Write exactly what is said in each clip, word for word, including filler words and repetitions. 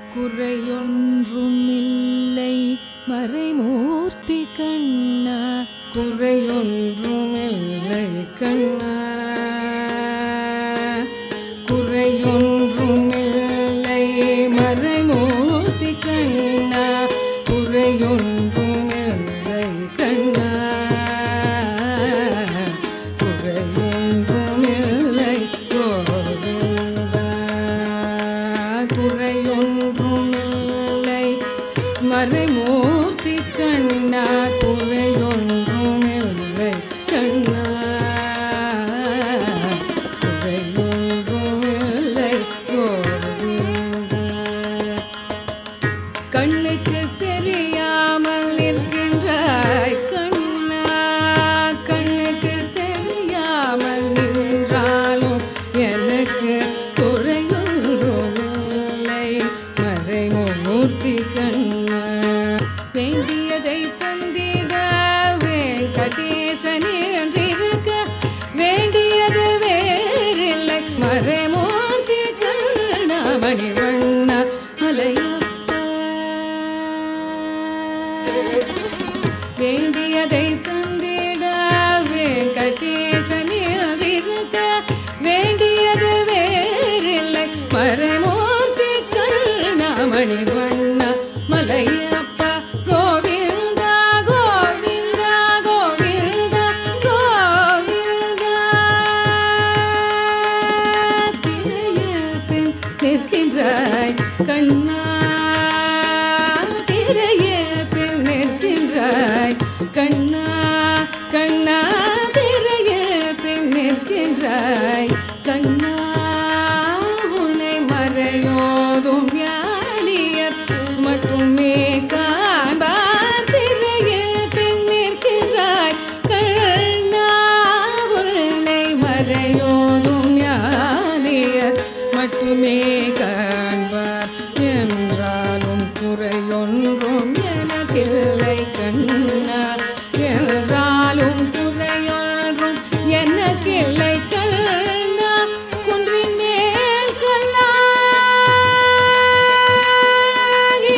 குறையொன்றுமில்லை மறைமூர்த்தி கண்ணா, குறையொன்றுமில்லை கண்ணா, குறையொன்றுமில்லை மறைமூர்த்தி கண்ணா, குறையொன்றுமில்லை கண்ணா, குறையொன்றுமில்லை கோவிந்தா, குறையொன்றுமில்லை மறைமூர்த்தி கண்ணா, குறையொன்றுமில்லை கண்ணா, குறையொன்றுமில்லை கோவிந்தா. கண்ணுக்கு தெரியாமல் நிற்கின்றாய் கண்ணா, கண்ணுக்கு தெரியாமல் நின்றாலும் எனக்கு குறையொன்றுமில்லை மறைமூர்த்தி கண்ணா. வேண்டியதை தந்திட வெங்கடேசன் என்றிருக்க வேண்டியது வேறில்லை மறைமூர்த்தி கண்ணா, மணிவண்ணா மலையப்பா. வேண்டியதை தந்திட வெங்கடேசன் என்றிருக்க வேண்டியது வேறில்லை மறைமூர்த்தி கண்ணா, மணிவண்ணா மலையப்பா. கோவிந்தா கோவிந்தா கோவிந்தா கோவிந்தா. திரைய பின் நிற்கின்றாய் கண்ணா, திரைய பின் நிற்கின்றாய் கண்ணா, கண்ணா திரைய பின் நிற்கின்றாய் கண்ணா. உன்னை மறையோதும் ஞானியர் மட்டுமே காண்பார், திரையில் பின் நிற்கின்றாய் கண்ணா. உன்னை மறையோதும் ஞானியர் மட்டுமே காண்பார், என்றாலும் குறையொன்றும் எனக்கில்லை கண்ணா, என்றாலும் குறையொன்றும் எனக்கில்லை கண்ணா. குன்றின் மேல் கல்லாகி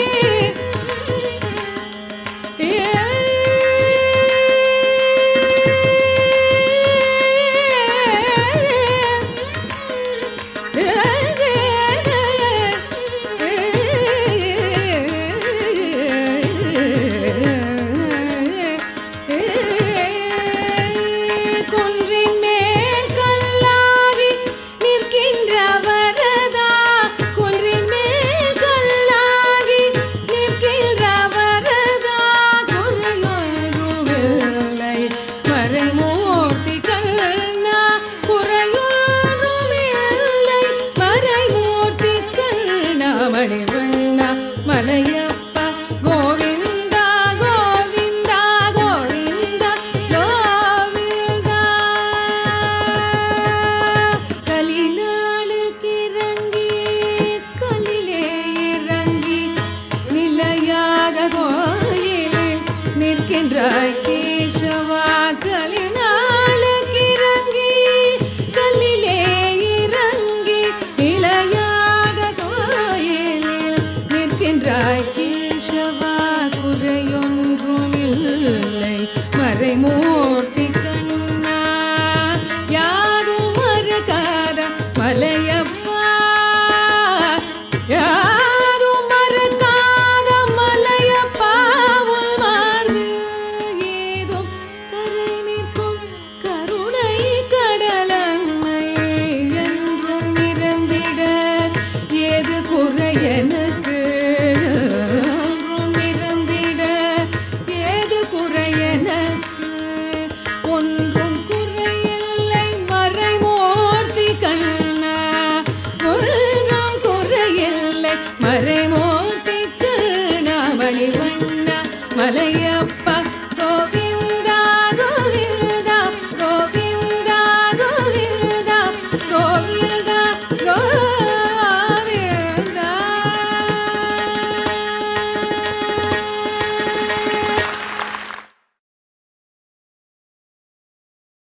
குன்றின் மேல் கல்லாகி நிற்கின்ற வரதா, குன்றின் மேல் கல்லாகி நிற்கின்ற வரதா. குறையொன்றுமில்லை மறைமூர்த்தி கண்ணா, குறையொன்றுமில்லை மறைமூர்த்தி கண்ணா, மணிவண்ணா மலையப்பா. கோவிந்தா கோவிந்தா கோவிந்தா கோவிந்தா. கலிநாளுக்கு இறங்கி கலிலே இறங்கி நிலையாக கோயிலில் நிற்கின்றாய் கேசவா. கலிநாளுக்கு இறங்கி கலிலே இறங்கி நிலையாக கோயிலில் நிற்கின்றாய்